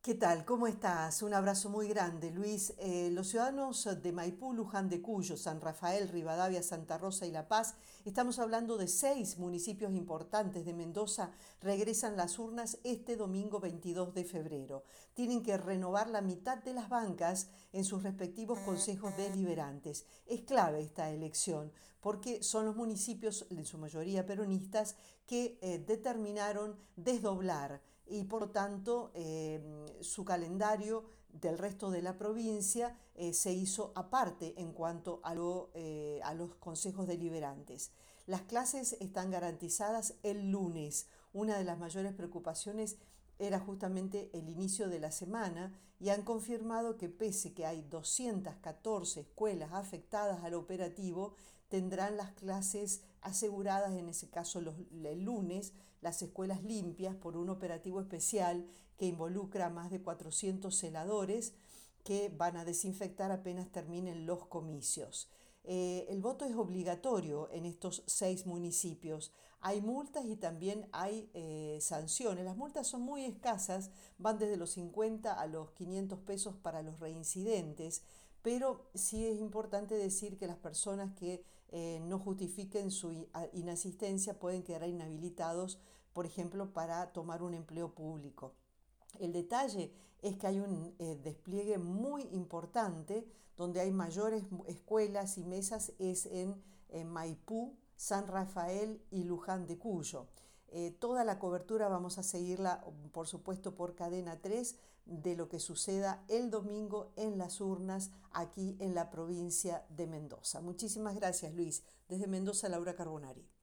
¿Qué tal? ¿Cómo estás? Un abrazo muy grande, Luis. Los ciudadanos de Maipú, Luján de Cuyo, San Rafael, Rivadavia, Santa Rosa y La Paz, estamos hablando de 6 municipios importantes de Mendoza, regresan las urnas este domingo 22 de febrero. Tienen que renovar la mitad de las bancas en sus respectivos consejos deliberantes. Es clave esta elección porque son los municipios, en su mayoría peronistas, que determinaron desdoblar y por lo tanto su calendario del resto de la provincia se hizo aparte en cuanto a los consejos deliberantes. Las clases están garantizadas el lunes. Una de las mayores preocupaciones era justamente el inicio de la semana y han confirmado que pese que hay 214 escuelas afectadas al operativo, tendrán las clases aseguradas, en ese caso el lunes, las escuelas limpias por un operativo especial que involucra a más de 400 celadores que van a desinfectar apenas terminen los comicios. El voto es obligatorio en estos 6 municipios. Hay multas y también hay sanciones. Las multas son muy escasas, van desde los 50 a los 500 pesos para los reincidentes, pero sí es importante decir que las personas que no justifiquen su inasistencia pueden quedar inhabilitados, por ejemplo, para tomar un empleo público. El detalle es que hay un despliegue muy importante donde hay mayores escuelas y mesas es en Maipú, San Rafael y Luján de Cuyo. Toda la cobertura vamos a seguirla, por supuesto, por Cadena 3 de lo que suceda el domingo en las urnas aquí en la provincia de Mendoza. Muchísimas gracias, Luis. Desde Mendoza, Laura Carbonari.